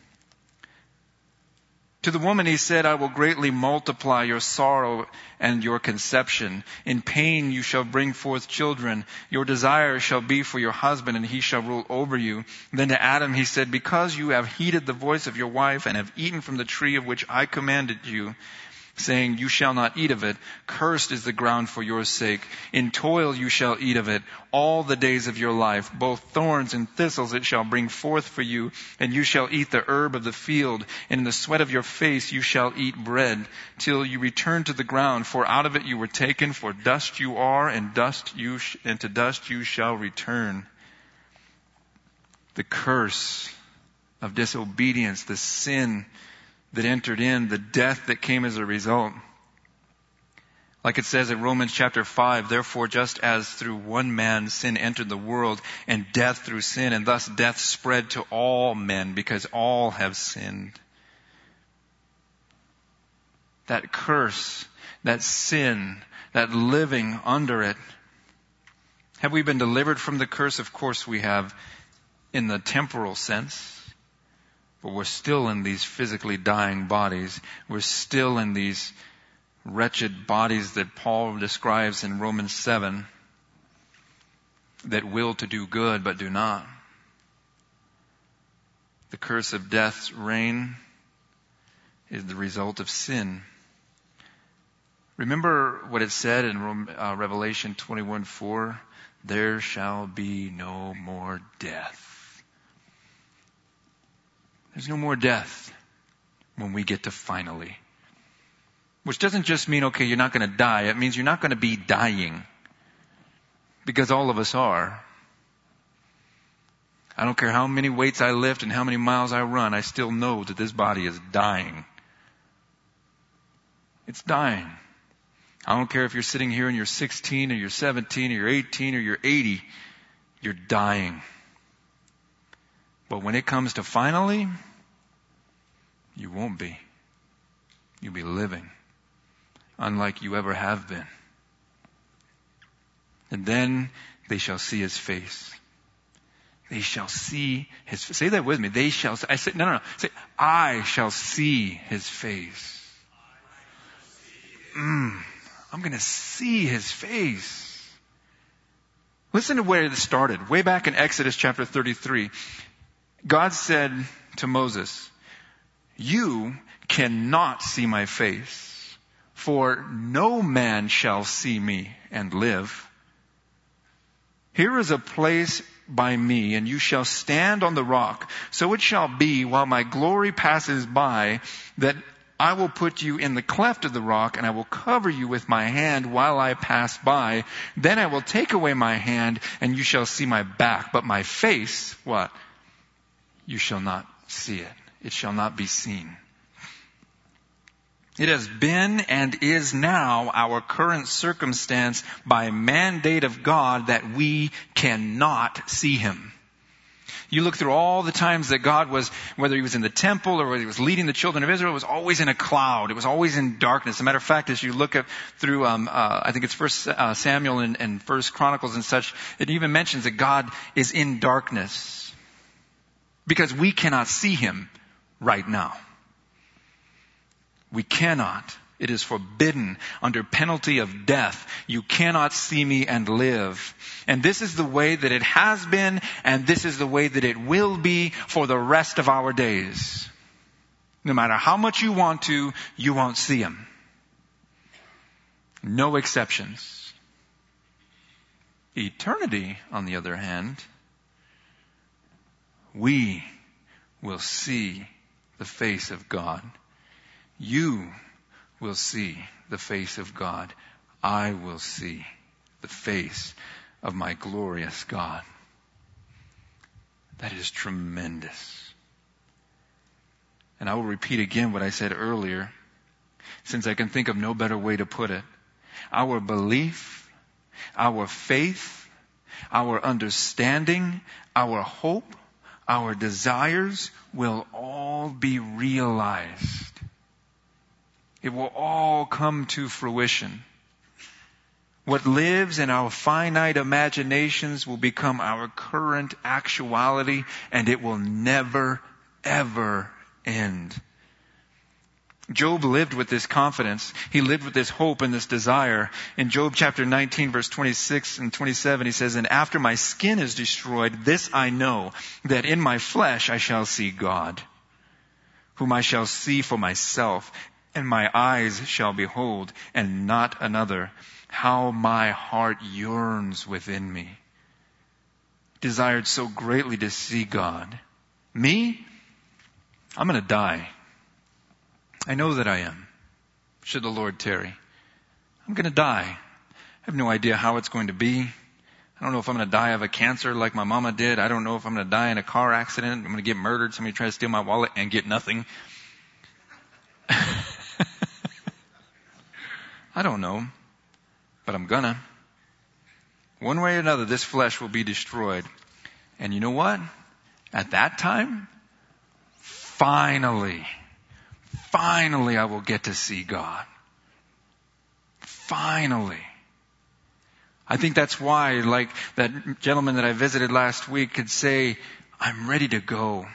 To the woman he said, I will greatly multiply your sorrow and your conception. In pain you shall bring forth children. Your desire shall be for your husband, and he shall rule over you. Then to Adam he said, because you have heeded the voice of your wife and have eaten from the tree of which I commanded you, saying, you shall not eat of it. Cursed is the ground for your sake. In toil you shall eat of it all the days of your life. Both thorns and thistles it shall bring forth for you, and you shall eat the herb of the field. And in the sweat of your face you shall eat bread, till you return to the ground. For out of it you were taken, for dust you are, and dust you sh- and to dust you shall return. The curse of disobedience, the sin that entered in, the death that came as a result. Like it says in Romans chapter five, therefore just as through one man sin entered the world, and death through sin, and thus death spread to all men because all have sinned. That curse, that sin, that living under it. Have we been delivered from the curse? Of course we have, in the temporal sense. But we're still in these physically dying bodies. We're still in these wretched bodies that Paul describes in Romans seven, that will to do good but do not. The curse of death's reign is the result of sin. Remember what it said in uh, Revelation twenty-one four, there shall be no more death. There's no more death when we get to finally. Which doesn't just mean, okay, you're not going to die. It means you're not going to be dying. Because all of us are. I don't care how many weights I lift and how many miles I run, I still know that this body is dying. It's dying. I don't care if you're sitting here and you're sixteen or you're seventeen or you're eighteen or you're eighty. You're dying. But when it comes to finally, you won't be. You'll be living, unlike you ever have been. And then they shall see his face. They shall see his face. Say that with me. They shall, I say, no, no, no. Say, I shall see his face. Mm, I'm going to see his face. Listen to where it started. Way back in Exodus chapter thirty-three. God said to Moses, you cannot see my face, for no man shall see me and live. Here is a place by me, and you shall stand on the rock. So it shall be, while my glory passes by, that I will put you in the cleft of the rock, and I will cover you with my hand while I pass by. Then I will take away my hand, and you shall see my back. But my face, what? You shall not see it. It shall not be seen. It has been and is now our current circumstance by mandate of God that we cannot see him. You look through all the times that God was, whether he was in the temple or whether he was leading the children of Israel, it was always in a cloud. It was always in darkness. As a matter of fact, as you look at through, um, uh, I think it's First uh, Samuel and, and First Chronicles and such, it even mentions that God is in darkness. Because we cannot see him right now. We cannot. It is forbidden under penalty of death. You cannot see me and live. And this is the way that it has been, and this is the way that it will be for the rest of our days. No matter how much you want to, you won't see him. No exceptions. Eternity, on the other hand, we will see the face of God. You will see the face of God. I will see the face of my glorious God. That is tremendous. And I will repeat again what I said earlier, since I can think of no better way to put it. Our belief, our faith, our understanding, our hope, our desires will all be realized. It will all come to fruition. What lives in our finite imaginations will become our current actuality, and it will never, ever end. Job lived with this confidence. He lived with this hope and this desire. In Job chapter nineteen, verse twenty-six and twenty-seven, he says, "And after my skin is destroyed, this I know, that in my flesh I shall see God, whom I shall see for myself, and my eyes shall behold, and not another. How my heart yearns within me." Desired so greatly to see God. Me? I'm going to die. I know that I am, should the Lord tarry. I'm going to die. I have no idea how it's going to be. I don't know if I'm going to die of a cancer like my mama did. I don't know if I'm going to die in a car accident. I'm going to get murdered. Somebody try to steal my wallet and get nothing. I don't know, but I'm gonna. One way or another, this flesh will be destroyed. And you know what? At that time, finally, finally I will get to see God. Finally. I think that's why, like that gentleman that I visited last week could say, I'm ready to go.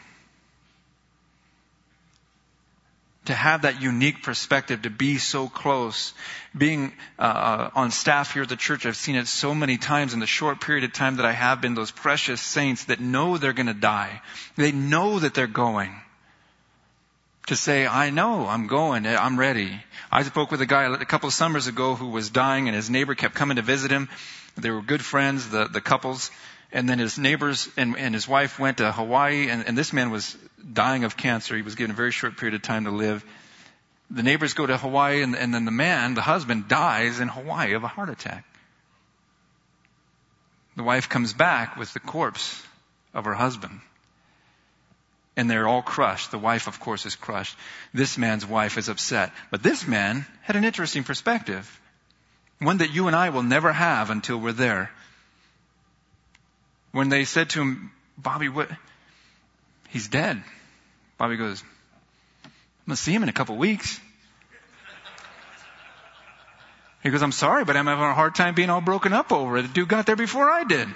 To have that unique perspective, to be so close. Being uh, on staff here at the church, I've seen it so many times in the short period of time that I have been, those precious saints that know they're going to die. They know that they're going. To say, I know, I'm going, I'm ready. I spoke with a guy a couple of summers ago who was dying, and his neighbor kept coming to visit him. They were good friends, the, the couples. And then his neighbors and, and his wife went to Hawaii, and, and this man was dying of cancer. He was given a very short period of time to live. The neighbors go to Hawaii, and, and then the man, the husband, dies in Hawaii of a heart attack. The wife comes back with the corpse of her husband. And they're all crushed. The wife, of course, is crushed. This man's wife is upset. But this man had an interesting perspective. One that you and I will never have until we're there. When they said to him, Bobby, what? He's dead. Bobby goes, I'm going to see him in a couple weeks. He goes, I'm sorry, but I'm having a hard time being all broken up over it. The dude got there before I did.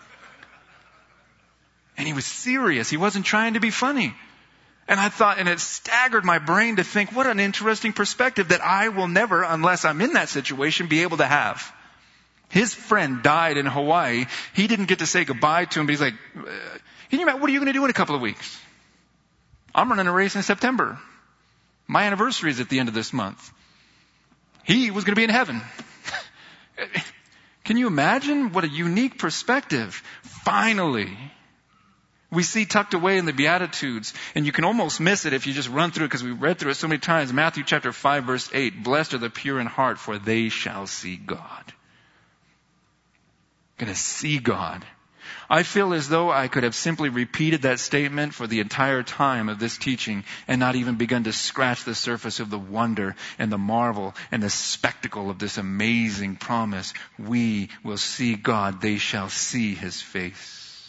And he was serious. He wasn't trying to be funny. And I thought, and it staggered my brain to think, what an interesting perspective that I will never, unless I'm in that situation, be able to have. His friend died in Hawaii. He didn't get to say goodbye to him, but he's like, uh, can you imagine, what are you going to do in a couple of weeks? I'm running a race in September. My anniversary is at the end of this month. He was going to be in heaven. Can you imagine what a unique perspective? Finally, we see tucked away in the Beatitudes, and you can almost miss it if you just run through it because we read through it so many times. Matthew chapter five, verse eight, blessed are the pure in heart, for they shall see God. Going to see God. I feel as though I could have simply repeated that statement for the entire time of this teaching and not even begun to scratch the surface of the wonder and the marvel and the spectacle of this amazing promise. We will see God. They shall see His face.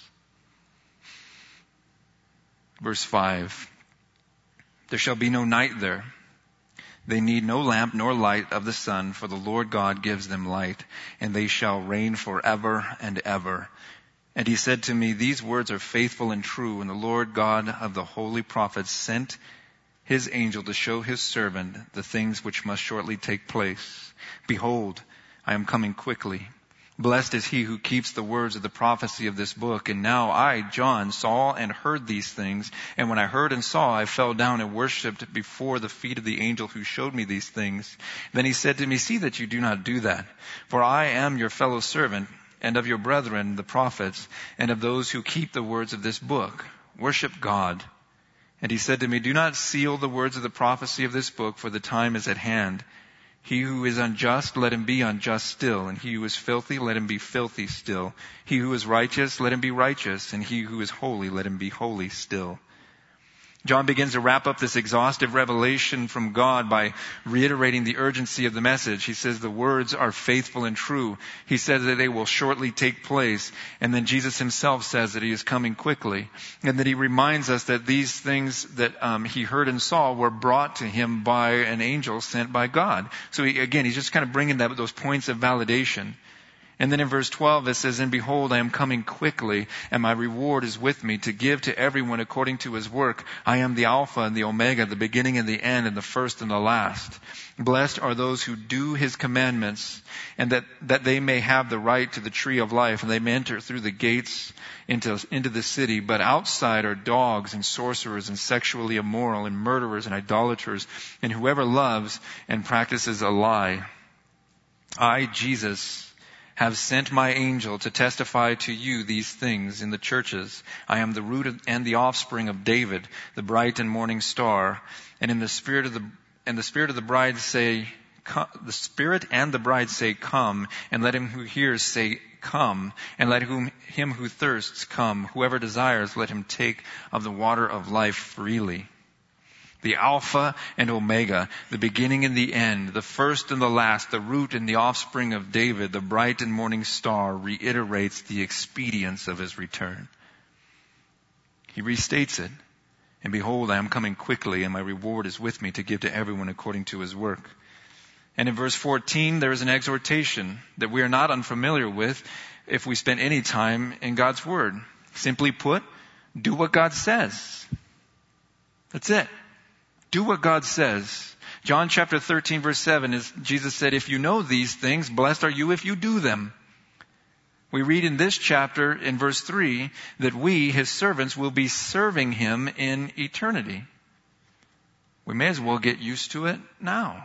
Verse five. There shall be no night there. They need no lamp nor light of the sun, for the Lord God gives them light, and they shall reign forever and ever. And he said to me, these words are faithful and true, and the Lord God of the holy prophets sent his angel to show his servant the things which must shortly take place. Behold, I am coming quickly. Blessed is he who keeps the words of the prophecy of this book. And now I, John, saw and heard these things. And when I heard and saw, I fell down and worshipped before the feet of the angel who showed me these things. Then he said to me, see that you do not do that. For I am your fellow servant, and of your brethren, the prophets, and of those who keep the words of this book. Worship God. And he said to me, do not seal the words of the prophecy of this book, for the time is at hand. He who is unjust, let him be unjust still. And he who is filthy, let him be filthy still. He who is righteous, let him be righteous. And he who is holy, let him be holy still. John begins to wrap up this exhaustive revelation from God by reiterating the urgency of the message. He says the words are faithful and true. He says that they will shortly take place. And then Jesus himself says that he is coming quickly. And that he reminds us that these things that um, he heard and saw were brought to him by an angel sent by God. So he, again, he's just kind of bringing that, those points of validation. And then in verse twelve it says, and behold, I am coming quickly, and my reward is with me to give to everyone according to his work. I am the Alpha and the Omega, the beginning and the end, and the first and the last. Blessed are those who do his commandments, and that, that they may have the right to the tree of life, and they may enter through the gates into, into the city. But outside are dogs and sorcerers and sexually immoral and murderers and idolaters, and whoever loves and practices a lie. I, Jesus, have sent my angel to testify to you these things in the churches. I am the root and the offspring of David, the bright and morning star. And in the spirit of the and the spirit of the bride say, the spirit and the bride say, come. And let him who hears say, come. And let whom him who thirsts come. Whoever desires, let him take of the water of life freely. The Alpha and Omega, the beginning and the end, the first and the last, the root and the offspring of David, the bright and morning star, reiterates the expedience of his return. He restates it. And behold, I am coming quickly, and my reward is with me to give to everyone according to his work. And in verse fourteen, there is an exhortation that we are not unfamiliar with if we spend any time in God's Word. Simply put, do what God says. That's it. Do what God says. John chapter thirteen verse seven is, Jesus said, if you know these things, blessed are you if you do them. We read in this chapter in verse three that we, his servants, will be serving him in eternity. We may as well get used to it now.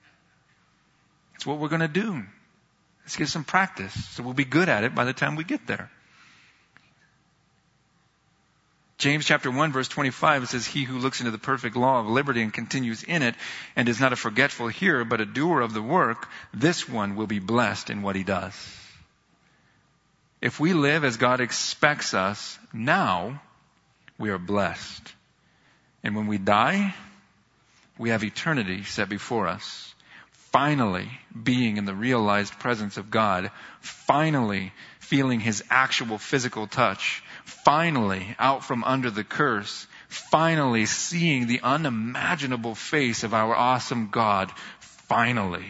It's what we're going to do. Let's get some practice so we'll be good at it by the time we get there. James chapter one verse twenty-five, it says, he who looks into the perfect law of liberty and continues in it and is not a forgetful hearer but a doer of the work, this one will be blessed in what he does. If we live as God expects us now, we are blessed. And when we die, we have eternity set before us. Finally being in the realized presence of God, finally feeling his actual physical touch, finally out from under the curse, finally seeing the unimaginable face of our awesome God, finally.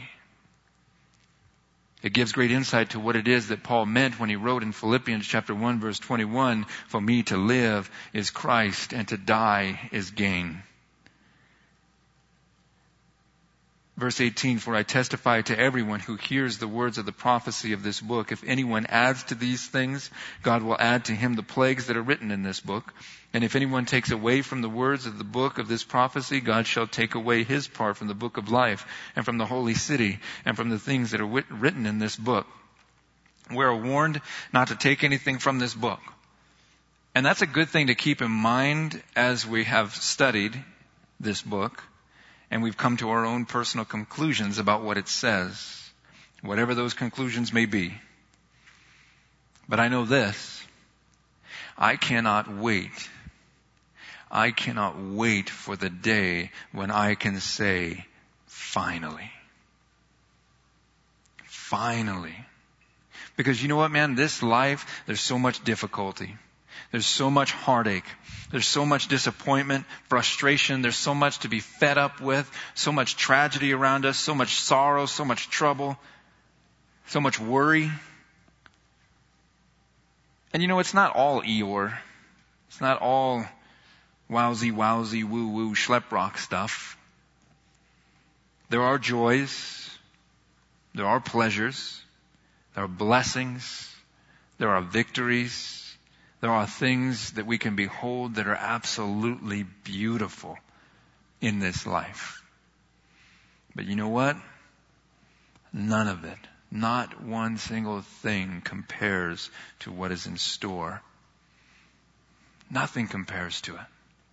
It gives great insight to what it is that Paul meant when he wrote in Philippians chapter one verse twenty-one, for me to live is Christ and to die is gain. Verse eighteen, for I testify to everyone who hears the words of the prophecy of this book. If anyone adds to these things, God will add to him the plagues that are written in this book. And if anyone takes away from the words of the book of this prophecy, God shall take away his part from the book of life and from the holy city and from the things that are wit- written in this book. We are warned not to take anything from this book. And that's a good thing to keep in mind as we have studied this book. And we've come to our own personal conclusions about what it says, whatever those conclusions may be. But I know this. I cannot wait. I cannot wait for the day when I can say, finally. Finally. Because you know what, man? This life, there's so much difficulty. There's so much heartache. There's so much disappointment, frustration. There's so much to be fed up with. So much tragedy around us. So much sorrow. So much trouble. So much worry. And you know, it's not all Eeyore. It's not all wowsy, wowsy, woo-woo, schlep rock stuff. There are joys. There are pleasures. There are blessings. There are victories. There are things that we can behold that are absolutely beautiful in this life. But you know what? None of it, not one single thing compares to what is in store. Nothing compares to it.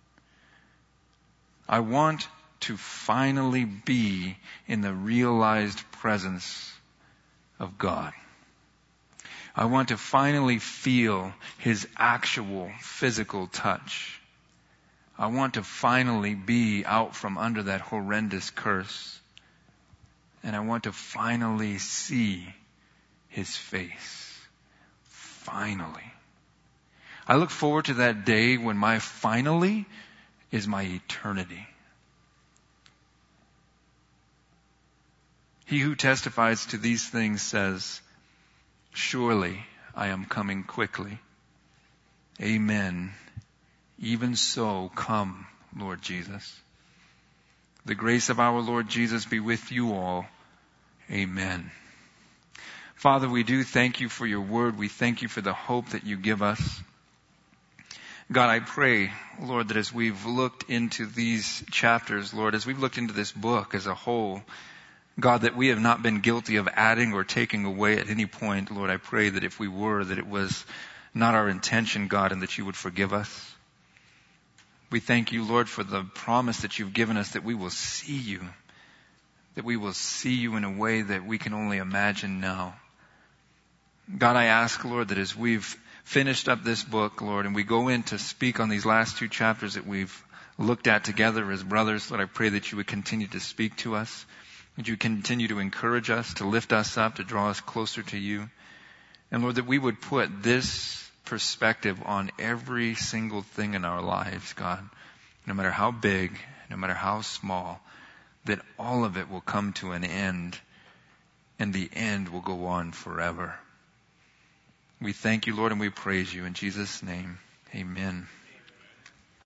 I want to finally be in the realized presence of God. I want to finally feel His actual physical touch. I want to finally be out from under that horrendous curse. And I want to finally see His face. Finally. I look forward to that day when my finally is my eternity. He who testifies to these things says, surely I am coming quickly. Amen. Even so, come, Lord Jesus. The grace of our Lord Jesus be with you all. Amen. Father, we do thank you for your word. We thank you for the hope that you give us. God, I pray, Lord, that as we've looked into these chapters, Lord, as we've looked into this book as a whole, God, that we have not been guilty of adding or taking away at any point. Lord, I pray that if we were, that it was not our intention, God, and that you would forgive us. We thank you, Lord, for the promise that you've given us that we will see you, that we will see you in a way that we can only imagine now. God, I ask, Lord, that as we've finished up this book, Lord, and we go in to speak on these last two chapters that we've looked at together as brothers, Lord, I pray that you would continue to speak to us, that you would continue to encourage us, to lift us up, to draw us closer to you. And Lord, that we would put this perspective on every single thing in our lives, God, no matter how big, no matter how small, that all of it will come to an end, and the end will go on forever. We thank you, Lord, and we praise you. In Jesus' name, amen.